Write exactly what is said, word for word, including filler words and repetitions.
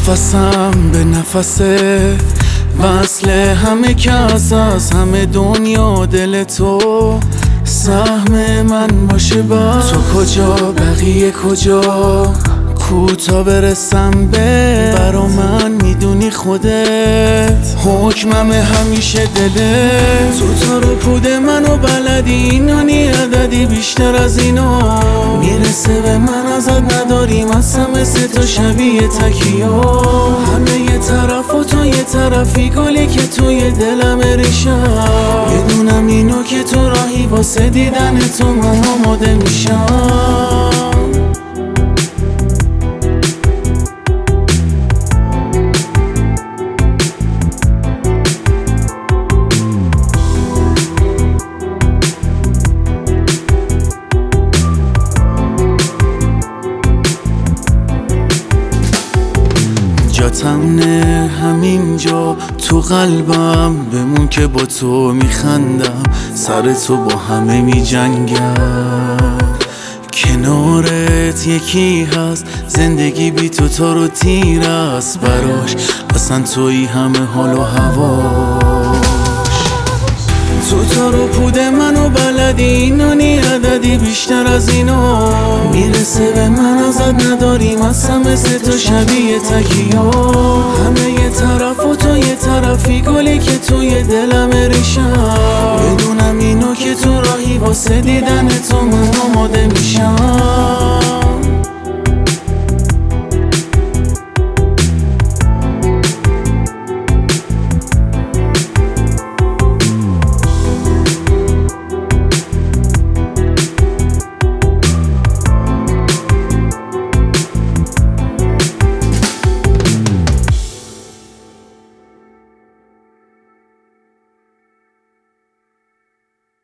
نفسم به نفسه، وصل همه کس از همه دنیا دل تو، سهم من باشه با تو. کجا بقیه کجا، کوتا برسم به برا من میدونی خودت، حکمم همیشه دلت. تو تا رو پود منو بلدی، اینانی عددی بیشتر از اینا میرسه به من، ازت نداریم اصلا مثل تو شبیه تکیا. همه یه طرف و تو یه طرفی، گلی که توی دلم ریشم، یه دونم اینو که تو راهی واسه دیدن تو من آماده میشم. جاتم نه همینجا تو قلبم، بمون که با تو میخندم، سر تو با همه میجنگم. کنارت یکی هست، زندگی بی تو تا رو تیر است براش، اصلا توی همه حال و هواش. تو تا رو پود منو بلدی، اینانی عددی بیشتر از اینا میرسه به من، ازت نداریم اصلا مثل تو شبیه تکیا. همه یه طرف و تو یه طرفی، گلی که توی دلم ریشم، یه دونم اینو که تو راهی واسه دیدن تو من آماده میشم.